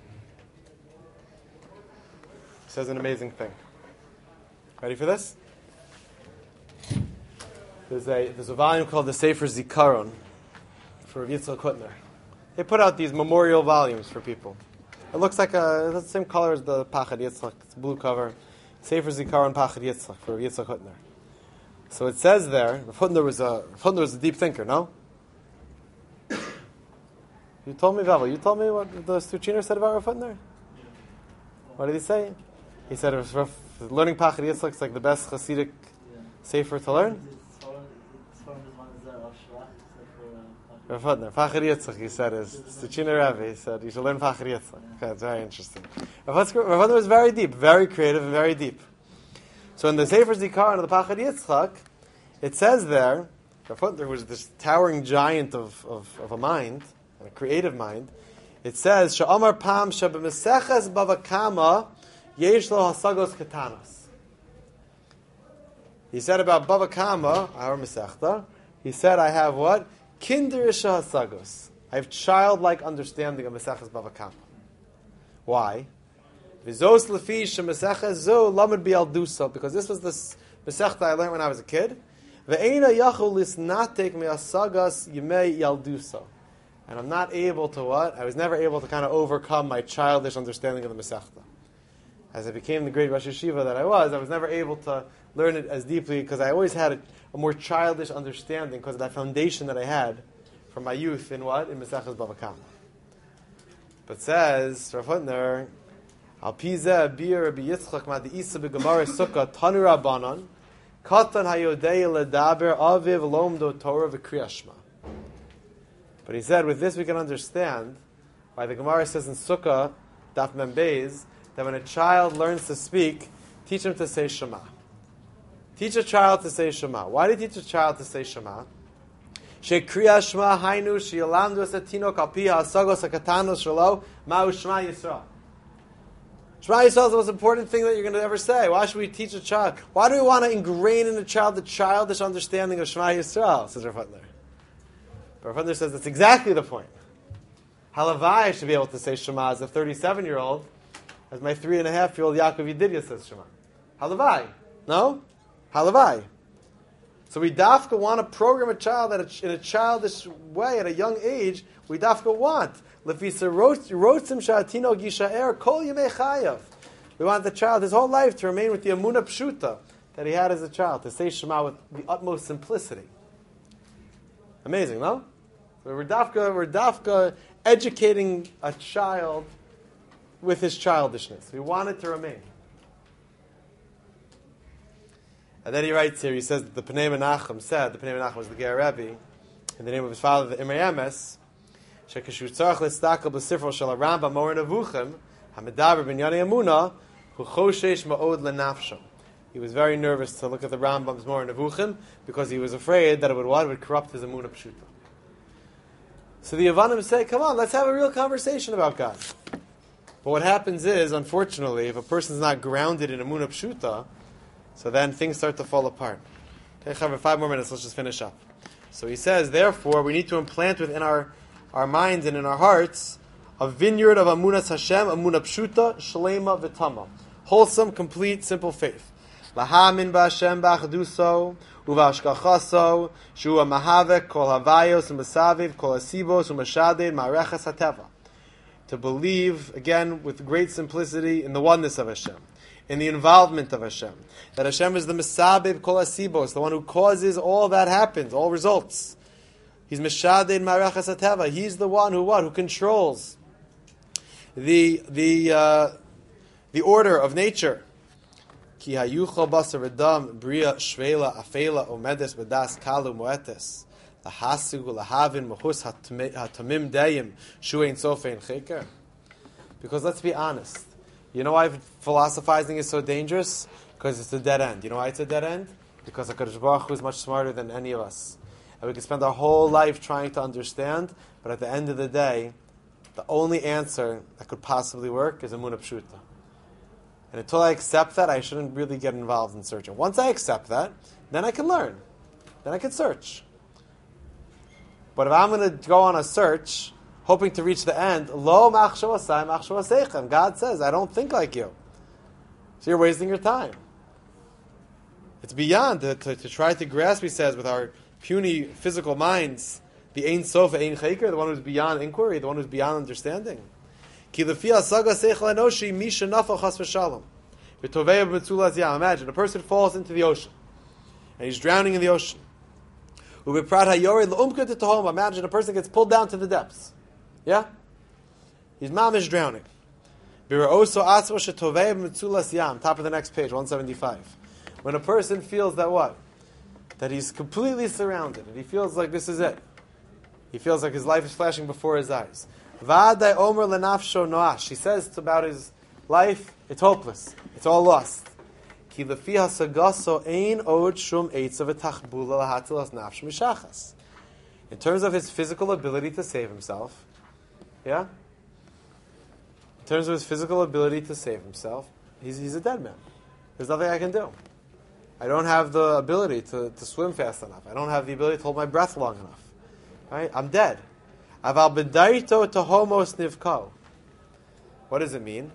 says an amazing thing. Ready for this? There's a there's a volume called the Sefer Zikaron for Rav Yitzchak Hutner. They put out these memorial volumes for people. It looks like a it's the same color as the Pachad Yitzchak. It's a blue cover. Sefer Zikaron Pachad Yitzchak for Rav Yitzchak Hutner. So it says there, Rav Hutner was a Rav Hutner was a deep thinker, no? You told me, Vavel, you told me what the Stuchiner said about Rav Hutner? What did he say? He said it was rough, learning Pachad Yitzchak is like the best Hasidic yeah. Sefer to learn. Rav Hutner, Pachad Yitzchak, he said, is Stuchiner Rebbe. He said you should learn Pachad Yitzchak. Okay, it's very interesting. Rav Hutner was very deep, very creative, and very deep. So in the Sefer Zikaron of the Pachad Yitzchak, it says there, Rav Hutner was this towering giant of, of, of a mind, a creative mind. It says, Sha'amar Pam Shabbameseches Bava Kama Yesh Lo Hasagos Katanos. He said about Bava Kama, our Masechta, he said, I have what? Kinderish Hasagos. I have childlike understanding of Maseches Bava Kama. Why? Vizos lefi shemeseches zo lamed bialdusa, because this was the mesechta I learned when I was a kid. Ve'ena yachol lisnatek me'asagas yimei yaldusa, and I'm not able to what? I was never able to kind of overcome my childish understanding of the mesechta. As I became the great Rosh Yeshiva that I was, I was never able to learn it as deeply because I always had a, a more childish understanding because of that foundation that I had from my youth in what? In Meseches Bava Kama. But says Rav Hutner, Al pizeh bir Rabbi Yitzchak ma deisa begemara sukkah tanu rabbanon katan hayodei ledaber aviv lomdo Torah v'kriyas shema. But he said, with this we can understand why the Gemara says in Sukkah, Daf Mem Beis, that when a child learns to speak, teach him to say Shema. Teach a child to say Shema. Why do you teach a child to say Shema? Shekriyas Shema hainu sheyalamdu es hatinok al pi ha'asagos hakatanos shelo ma'u Shema Yisrael. Shema Yisrael is the most important thing that you're going to ever say. Why should we teach a child? Why do we want to ingrain in a child the childish understanding of Shema Yisrael? Says Rav Hutner. Rav Hutner says that's exactly the point. Halavai should be able to say Shema as a thirty-seven-year-old, as my three-and-a-half-year-old Yaakov Yedidia says Shema. Halavai. No? Halavai. So we dafka want to program a child that in a childish way at a young age. We dafka want lefisa rotzim sha'atino gishaer kol yemei chayav. We want the child his whole life to remain with the emunah pshuta that he had as a child, to say Shema with the utmost simplicity. Amazing, no? So we're dafka, we're dafka educating a child with his childishness. We want it to remain. And then he writes here, he says that the Pnei Menachem said, the Pnei Menachem was the Ger Rebbe, in the name of his father, the Imrei Emes, shekashu tzarech l'stakel b'sifro shel Rambam Mor Nevuchim, ha'medaber b'nyani Emunah, hu choshesh ma'od lenafsho. He was very nervous to look at the Rambam's Mor Nevuchim, because he was afraid that it would what? It would corrupt his Emunah Pshuta. So the Yavanim say, come on, let's have a real conversation about God. But what happens is, unfortunately, if a person's not grounded in Emunah Pshuta, so then things start to fall apart. Okay, Chaver, five more minutes, let's just finish up. So he says, therefore, we need to implant within our, our minds and in our hearts a vineyard of Amunas Hashem, Amunah Pshuta, Shlema V'tama. Wholesome, complete, simple faith. Lahamin ba'Hashem ba'achduso, uva'ashkachaso, shu ha'mahavek, kol havayos, u'masaviv, kol asibos, u'mashaded, ma'arechas ha'teva. To believe, again, with great simplicity, in the oneness of Hashem, in the involvement of Hashem. That Hashem is the Mesabib Kol Asibos, the one who causes all that happens, all results. He's Meshaded Ma'arechas HaTeva. He's the one who what? Who controls the the uh, the order of nature. Ki hayuchal basar v'dam bria shvela afela omedes b'das kalu moetes lahasigu lahavin mahus hatamim deyim shuein sofein cheker. Because let's be honest. You know why philosophizing is so dangerous? Because it's a dead end. You know why it's a dead end? Because HaKadosh Baruch Hu is much smarter than any of us. And we can spend our whole life trying to understand, but at the end of the day, the only answer that could possibly work is Emunah Pshuta. And until I accept that, I shouldn't really get involved in searching. Once I accept that, then I can learn. Then I can search. But if I'm going to go on a search, hoping to reach the end, lo machshavasai machshavaseichem. God says, I don't think like you. So you're wasting your time. It's beyond to, to, to try to grasp, he says, with our puny physical minds, the Ein Sof, Ein Chaker, the one who's beyond inquiry, the one who's beyond understanding. Ki lefi hasaga seichel enoshi misha nafal chas v'shalom. V'tovei b'metzulas yam. Imagine, a person falls into the ocean, and he's drowning in the ocean. U'v'prat hayored l'umka t'tohom. Imagine a person gets pulled down to the depths. Yeah? He's mamish drowning. Bira'oso asva shetovei b'metzulas yam. Top of the next page, one seventy-five. When a person feels that what? That he's completely surrounded, and he feels like this is it. He feels like his life is flashing before his eyes. V'adai omer lenafsho noash. He says about his life, it's hopeless. It's all lost. Ki lefi hasagaso ein od shum eitzav etachbula lahatilas nafsh mishachas. In terms of his physical ability to save himself, yeah? In terms of his physical ability to save himself, he's, he's a dead man. There's nothing I can do. I don't have the ability to, to swim fast enough. I don't have the ability to hold my breath long enough. Right? I'm dead. Aval bedaito tohomos nivko. What does it mean?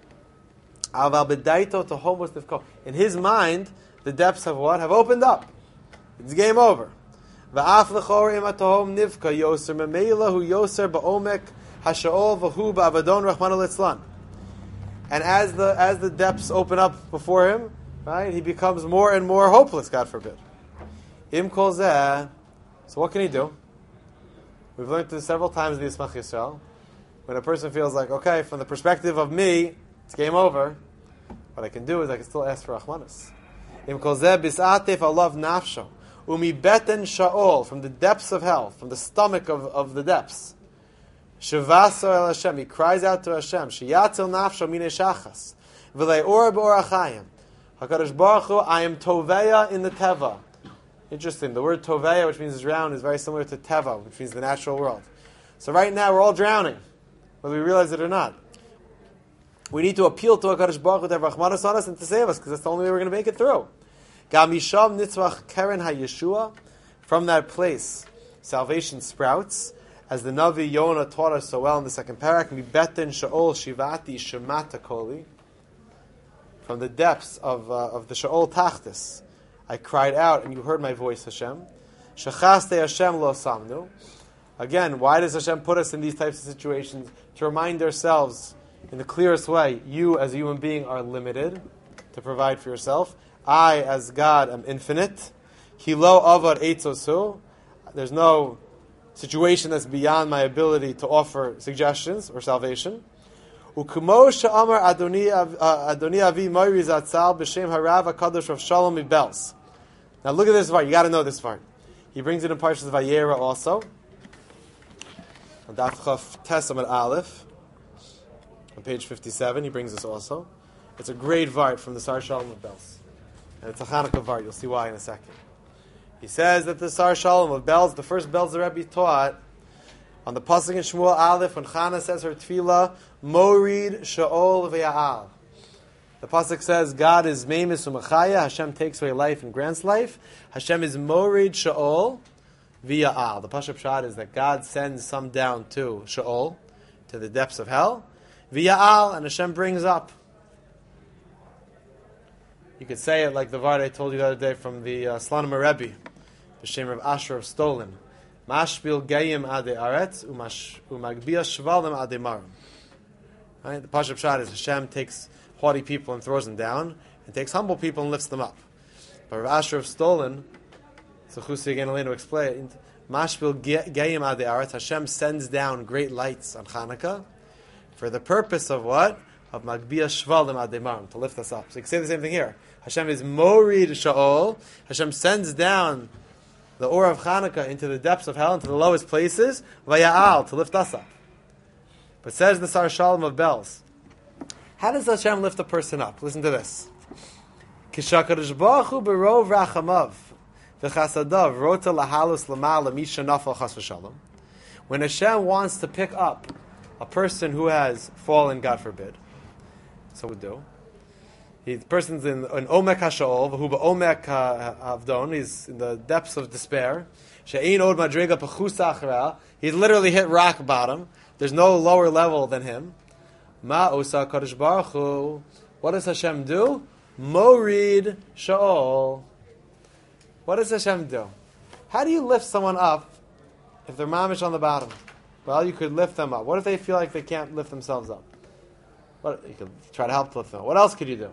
Aval bedaito tohomos nivko. In his mind, the depths have what? Have opened up. It's game over. Va'af lechor ima tohom nivka yoser memeila hu yoser ba'omek hasha'ol v'hu ba'avadon rachmana litzlan. And as the as the depths open up before him, right, he becomes more and more hopeless, God forbid. Im kol zeh. So what can he do? We've learned this several times in the Yismach Yisrael. When a person feels like, okay, from the perspective of me, it's game over. What I can do is I can still ask for Rachmanis. Im kol zeh bisatef alav nafsho umi beten sha'ol, from the depths of hell, from the stomach of, of the depths. Shavaso el Hashem, he cries out to Hashem. Shiyatzil nafsho mine shachas v'lei or b'or achayim. HaKadosh Baruch Hu, I am toveya in the teva. Interesting. The word toveya, which means drown, is very similar to teva, which means the natural world. So right now we're all drowning, whether we realize it or not. We need to appeal to HaKadosh Baruch Hu to have Rachmanos on us and to save us, because that's the only way we're going to make it through. Gamisham nitzvach keren ha-Yeshua. From that place, salvation sprouts, as the Navi Yonah taught us so well in the second parak. Mi beten sha'ol shivati shemata koli. From the depths of uh, of the Sha'ol Tachtis, I cried out, and you heard my voice, Hashem. Shechaste Hashem lo samnu. Again, why does Hashem put us in these types of situations? To remind ourselves, in the clearest way, you as a human being are limited to provide for yourself. I, as God, am infinite. Hilo avad eitzosu. There's no situation that's beyond my ability to offer suggestions or salvation. Ukumo she'amar Adoni Adoni Avi Moiri Zatzal b'shem Harav HaKadosh Rav Shalom Ibels. Now look at this part. You got to know this part. He brings it in Parshas Vayera also. On Daf Chaf Tes Amud Aleph, on page fifty-seven, he brings this also. It's a great vart from the Sar Shalom of Belz, and it's a Chanukah vart. You'll see why in a second. He says that the Sar Shalom of Belz, the first Belz the Rebbe taught, on the pasuk in Shmuel Aleph, when Chana says her tefillah, Morid Sha'ol Ve'al. The pasuk says, God is Meimis Umachaya, Hashem takes away life and grants life. Hashem is Morid Sha'ol Ve'al. The Pashup Shad is that God sends some down to Sha'ol, to the depths of hell, Ve'al, and Hashem brings up. You could say it like the Vard I told you the other day from the uh, Slonimer Rebbe, the Shem of Asher of Stolin. Mashpil Gayim Ade Aretz Umagbia Shvalim Ade Marim. Right? The Pashup Shad is Hashem takes haughty people and throws them down, and takes humble people and lifts them up. But Rav Asher of Stolin, so Chusi again Elena explained, Mashpil Gayim Ade Aretz, Hashem sends down great lights on Chanukah for the purpose of what? Of Magbia Shvalim Ade Marim, to lift us up. So you can say the same thing here. Hashem is Morid Sha'ol. Hashem sends down the Or of Chanukah into the depths of hell, into the lowest places, Vaya'al, to lift us up. But says the Sar Shalom of Belz, how does Hashem lift a person up? Listen to this. Kishakadosh Baruch Hu berov rachamav v'chasadav rota lahalus l'ma'ala misha nafal chas v'shalom. When Hashem wants to pick up a person who has fallen, God forbid, so we do. He, the person's in an omek hashol, v'hu ba'omek havdon. He's in the depths of despair. She'ein od madrega pechus achra. He's literally hit rock bottom. There's no lower level than him. Ma osa kadosh baruch hu. What does Hashem do? Morid sha'ol. What does Hashem do? How do you lift someone up if they're mamish on the bottom? Well, you could lift them up. What if they feel like they can't lift themselves up? What, you could try to help to lift them up. What else could you do?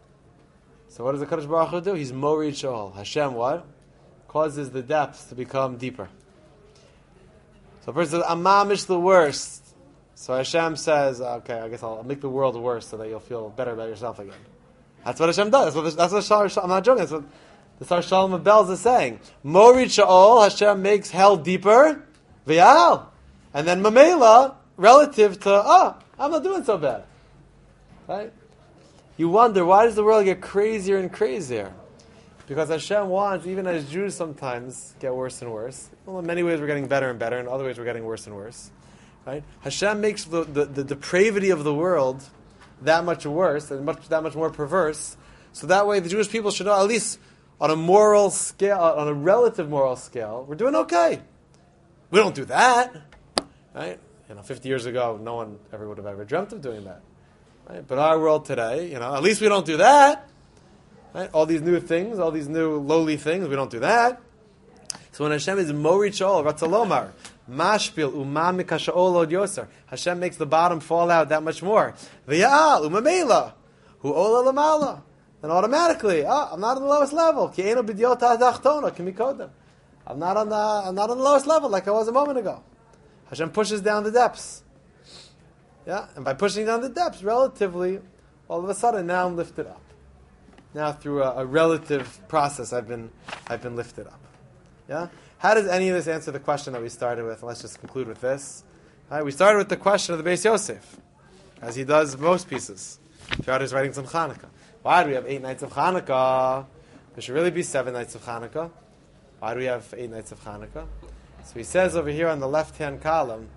So what does the Kadosh Baruch Hu do? He's Morid Sha'ol. Hashem what? Causes the depths to become deeper. So a person says, I'm mamish the worst. So Hashem says, okay, I guess I'll make the world worse so that you'll feel better about yourself again. That's what Hashem does. That's what, that's what Shar, I'm not joking. That's what the Sar Shalom of Belz is saying. Morid Sha'ol, Hashem makes hell deeper. V'yal. And then Mamela, relative to, oh, I'm not doing so bad. Right? You wonder, why does the world get crazier and crazier? Because Hashem wants, even as Jews sometimes get worse and worse. Well, in many ways we're getting better and better, in other ways we're getting worse and worse. Right? Hashem makes the, the, the depravity of the world that much worse, and much, that much more perverse, so that way the Jewish people should know, at least on a moral scale, on a relative moral scale, we're doing okay. We don't do that. Right? You know, fifty years ago, no one ever would have ever dreamt of doing that. Right? But our world today, you know, at least we don't do that. Right? All these new things, all these new lowly things, we don't do that. So when Hashem is Morid Sha'ol, Ratzalomar, Mashpil, Umam Mikasha'ol Od Yoser, Hashem makes the bottom fall out that much more. V'ya'al, Umamela, Hu Ola Lamala. Then automatically, ah, I'm not on the lowest level. Ki Eino B'diota Dachtona, Kimikodem. I'm not on the, I'm not on the lowest level like I was a moment ago. Hashem pushes down the depths. Yeah, and by pushing down the depths, relatively, all of a sudden now I'm lifted up. Now through a, a relative process, I've been I've been lifted up. Yeah. How does any of this answer the question that we started with? Let's just conclude with this. All right, we started with the question of the Beis Yosef, as he does most pieces throughout his writings on Hanukkah. Why do we have eight nights of Hanukkah? There should really be seven nights of Hanukkah. Why do we have eight nights of Hanukkah? So he says over here on the left-hand column,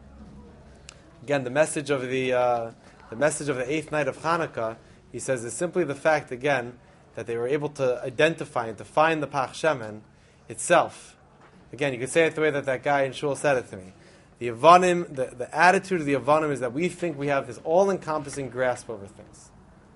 again, the message of the uh, the message of the eighth night of Hanukkah, he says, is simply the fact, again, that they were able to identify and to find the Pach Shemen itself. Again, you could say it the way that that guy in Shul said it to me. The Yavanim, the, the attitude of the Yavanim is that we think we have this all-encompassing grasp over things.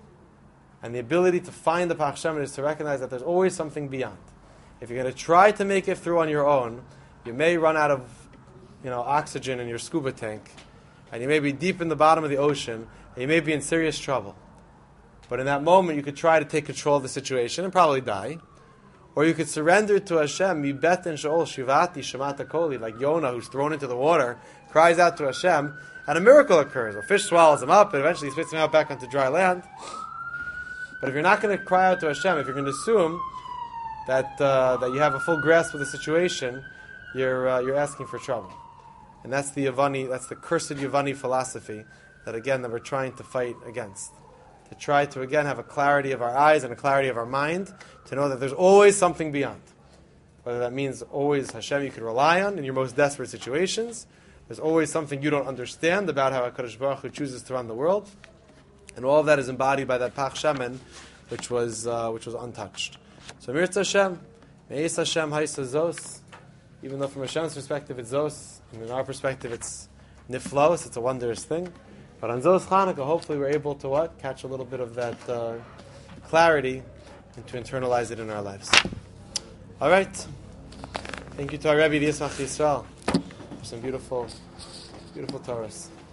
And the ability to find the Pach Shemen is to recognize that there's always something beyond. If you're going to try to make it through on your own, you may run out of, you know, oxygen in your scuba tank, and you may be deep in the bottom of the ocean, and you may be in serious trouble. But in that moment, you could try to take control of the situation and probably die. Or you could surrender to Hashem, Mibet and Sha'ol Shivati Shemata Koli, like Yonah, who's thrown into the water, cries out to Hashem, and a miracle occurs. A fish swallows him up, and eventually spits him out back onto dry land. But if you're not going to cry out to Hashem, if you're going to assume that uh, that you have a full grasp of the situation, you're uh, you're asking for trouble. And that's the Yavani, that's the cursed Yavani philosophy that, again, that we're trying to fight against. To try to, again, have a clarity of our eyes and a clarity of our mind, to know that there's always something beyond. Whether that means always Hashem you can rely on in your most desperate situations. There's always something you don't understand about how HaKadosh Baruch Hu chooses to run the world. And all of that is embodied by that Pach Shemen, which was uh, which was untouched. So Mirza Hashem, Me'ez Hashem Haisa Zos, even though from Hashem's perspective it's Zos, and in our perspective it's Niflos, it's a wondrous thing. But on Zos Chanukah, hopefully we're able to what? Catch a little bit of that uh, clarity and to internalize it in our lives. All right. Thank you to our Rebbe, the Yismach Yisrael, for some beautiful, beautiful Torahs.